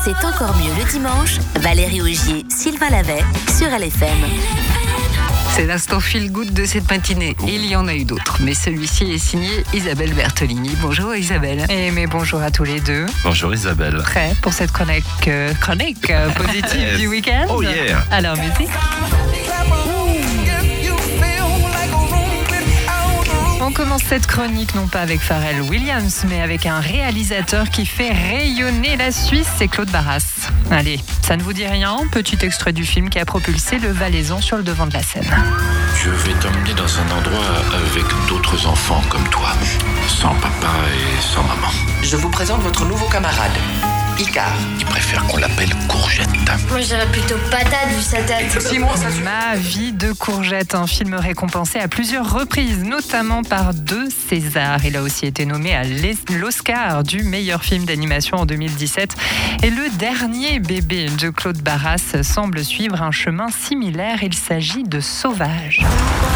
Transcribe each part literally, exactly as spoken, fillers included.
C'est encore mieux le dimanche. Valérie Augier, Sylvain Lavet sur L F M. C'est l'instant feel good de cette matinée. Il y en a eu d'autres, mais celui-ci est signé Isabelle Bertolini. Bonjour Isabelle. Et mais bonjour à tous les deux. Bonjour Isabelle. Prêt pour cette chronique, euh, chronique euh, positive Yes. du week-end? Oh yeah. Alors musique. On commence cette chronique non pas avec Pharrell Williams, mais avec un réalisateur qui fait rayonner la Suisse, c'est Claude Barras. Allez, ça ne vous dit rien? Petit extrait du film qui a propulsé le Valaisan sur le devant de la scène. Je vais t'emmener dans un endroit avec d'autres enfants comme toi, sans papa et sans maman. Je vous présente votre nouveau camarade, Icar. Il préfère qu'on l'appelle Courgette. Moi, je dirais plutôt patate vu sa tête. Simon, ça suffit. Ma vie de courgette, un film récompensé à plusieurs reprises, notamment par deux Césars. Il a aussi été nommé à l'Oscar du meilleur film d'animation en deux mille dix-sept. Et le dernier bébé de Claude Barras semble suivre un chemin similaire. Il s'agit de Sauvage.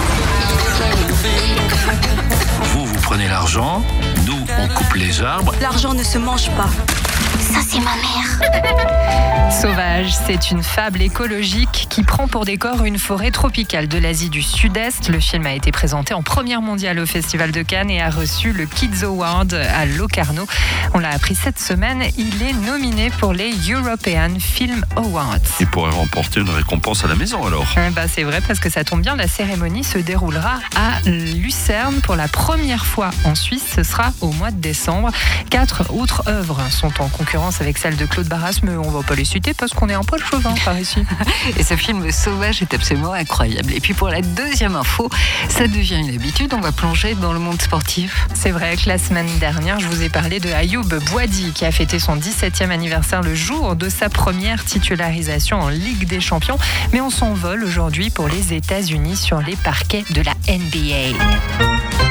Vous, vous prenez l'argent, nous, on coupe les arbres. L'argent ne se mange pas. Ça, c'est ma mère. Sauvage, c'est une fable écologique qui prend pour décor une forêt tropicale de l'Asie du Sud-Est. Le film a été présenté en première mondiale au Festival de Cannes et a reçu le Kids Award à Locarno. On l'a appris cette semaine, il est nominé pour les European Film Awards. Il pourrait remporter une récompense à la maison alors. Eh ben, c'est vrai parce que ça tombe bien, la cérémonie se déroulera à Lucerne pour la première fois en Suisse. Ce sera au mois de décembre. Quatre autres œuvres sont en concurrence avec celle de Claude Barras, mais on ne va pas les citer parce qu'on est un poil chauvin par ici. Et ce film Sauvage est absolument incroyable. Et puis pour la deuxième info, ça devient une habitude, on va plonger dans le monde sportif. C'est vrai que la semaine dernière, je vous ai parlé de Ayoub Boadi qui a fêté son dix-septième anniversaire le jour de sa première titularisation en Ligue des Champions. Mais on s'envole aujourd'hui pour les États-Unis sur les parquets de la N B A.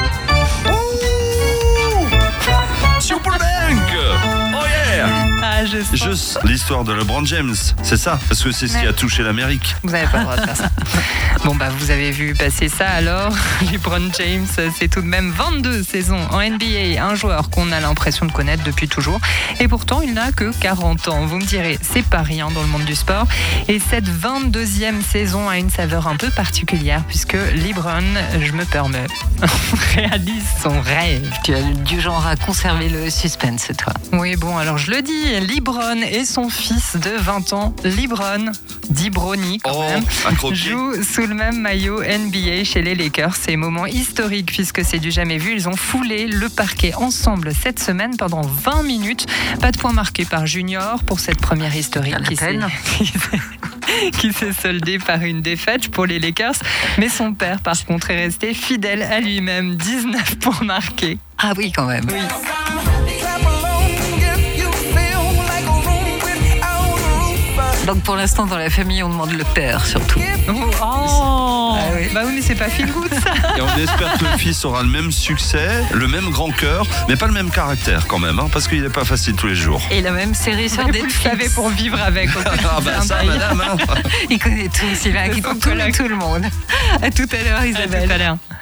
Super Bank. Oh yeah. Ah, je sens. Juste l'histoire de LeBron James, c'est ça? Parce que c'est ce qui a touché l'Amérique. Vous n'avez pas le droit de faire ça. Bon, bah, vous avez vu passer ça alors. LeBron James, c'est tout de même vingt-deux saisons en N B A. Un joueur qu'on a l'impression de connaître depuis toujours. Et pourtant, il n'a que quarante ans. Vous me direz, c'est pas rien dans le monde du sport. Et cette vingt-deuxième saison a une saveur un peu particulière puisque LeBron, je me permets, réalise son rêve. Tu as du genre à conserver le suspense, toi. Oui, bon, alors je le dis, LeBron et son fils de vingt ans, LeBron, dit Brony quand Oh, même, un croquis. joue sous le même maillot N B A chez les Lakers. C'est un moment historique puisque c'est du jamais vu. Ils ont foulé le parquet ensemble cette semaine pendant vingt minutes. Pas de point marqué par Junior pour cette première historique À la qui s'est, peine. qui s'est soldée par une défaite pour les Lakers. Mais son père, par contre, est resté fidèle à lui-même. dix-neuf points marqués. Ah oui, quand même. Oui. Donc pour l'instant, dans la famille, on demande le père surtout. Oh, Ah oui. Bah oui, mais c'est pas feel good ça. Et on espère que le fils aura le même succès, le même grand cœur, mais pas le même caractère quand même, hein, parce qu'il n'est pas facile tous les jours. Et la même série sur Vous le Netflix. savez pour vivre avec. au Ah bah ça, quotidien. madame. Hein. Il connaît tout, Sylvain, De qui son compte tout, collègue. tout le monde. À tout à l'heure, À Isabelle. tout à l'heure.